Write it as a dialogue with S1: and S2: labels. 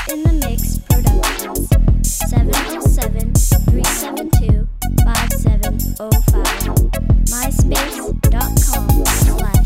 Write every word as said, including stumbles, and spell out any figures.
S1: in the Mix Productions. seven oh seven, three seven two, five seven oh five. myspace dot com slash